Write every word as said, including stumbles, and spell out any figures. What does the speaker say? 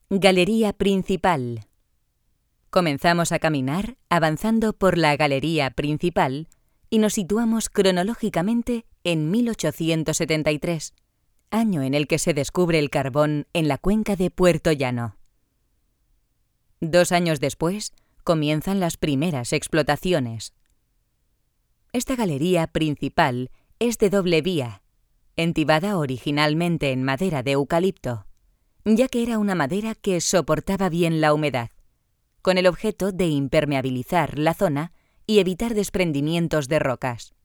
Galería principal. Comenzamos a caminar avanzando por la galería principal y nos situamos cronológicamente en mil ochocientos setenta y tres, año en el que se descubre el carbón en la cuenca de Puerto Llano. Dos años después, comienzan las primeras explotaciones. Esta galería principal es de doble vía, entibada originalmente en madera de eucalipto, ya que era una madera que soportaba bien la humedad, con el objeto de impermeabilizar la zona y evitar desprendimientos de rocas.